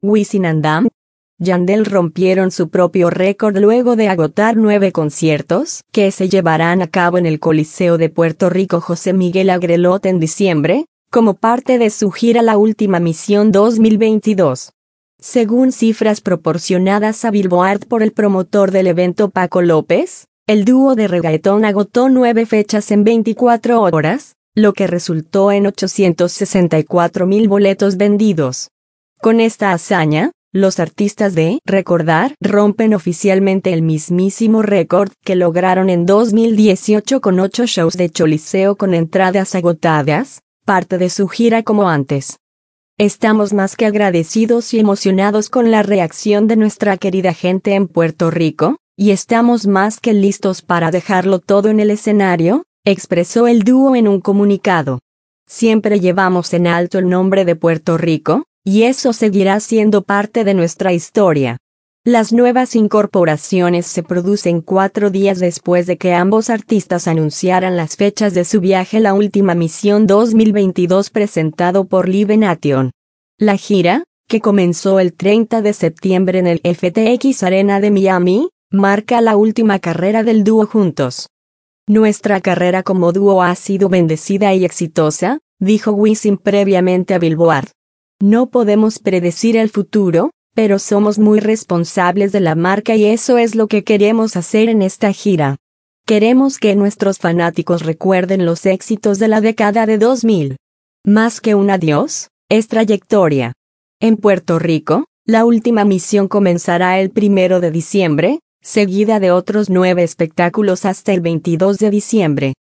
Wisin and Yandel rompieron su propio récord luego de agotar 9 conciertos que se llevarán a cabo en el Coliseo de Puerto Rico José Miguel Agrelot en diciembre, como parte de su gira La Última Misión 2022. Según cifras proporcionadas a Billboard por el promotor del evento Paco López, el dúo de reggaetón agotó 9 fechas en 24 horas, lo que resultó en 864,000 boletos vendidos. Con esta hazaña, los artistas de Recordar rompen oficialmente el mismísimo récord que lograron en 2018 con 8 shows de Choliseo con entradas agotadas, parte de su gira como antes. Estamos más que agradecidos y emocionados con la reacción de nuestra querida gente en Puerto Rico, y estamos más que listos para dejarlo todo en el escenario, expresó el dúo en un comunicado. Siempre llevamos en alto el nombre de Puerto Rico, y eso seguirá siendo parte de nuestra historia. Las nuevas incorporaciones se producen 4 días después de que ambos artistas anunciaran las fechas de su viaje La Última Misión 2022 presentado por Live Nation. La gira, que comenzó el 30 de septiembre en el FTX Arena de Miami, marca la última carrera del dúo juntos. Nuestra carrera como dúo ha sido bendecida y exitosa, dijo Wisin previamente a Billboard. No podemos predecir el futuro, pero somos muy responsables de la marca y eso es lo que queremos hacer en esta gira. Queremos que nuestros fanáticos recuerden los éxitos de la década de 2000. Más que un adiós, es trayectoria. En Puerto Rico, La Última Misión comenzará el 1 de diciembre, seguida de otros 9 espectáculos hasta el 22 de diciembre.